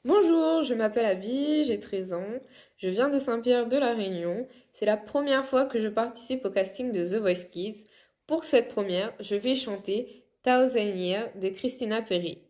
Bonjour, je m'appelle Abby, j'ai 13 ans, je viens de Saint-Pierre de la Réunion. C'est la première fois que je participe au casting de The Voice Kids. Pour cette première, je vais chanter Thousand Years de Christina Perry.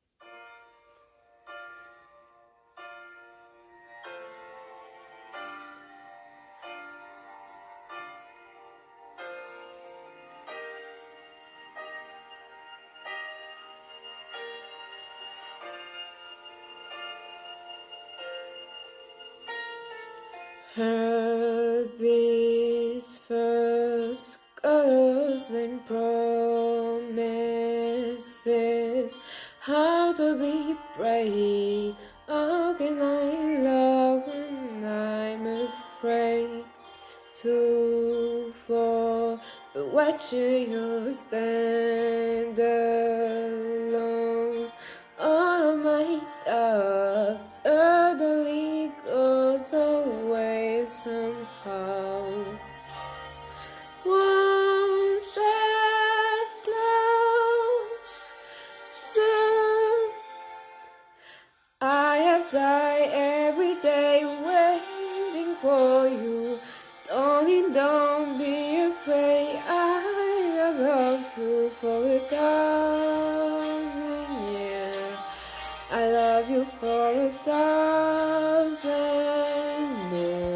Heard these first colors and promises, how to be brave, how can I love when I'm afraid to fall, but watching you stand alone, all of my doubts suddenly goes away somehow. One step closer, I have died every day waiting for you. Darling, don't be afraid. I love you for 1,000 years. I love you for 1,000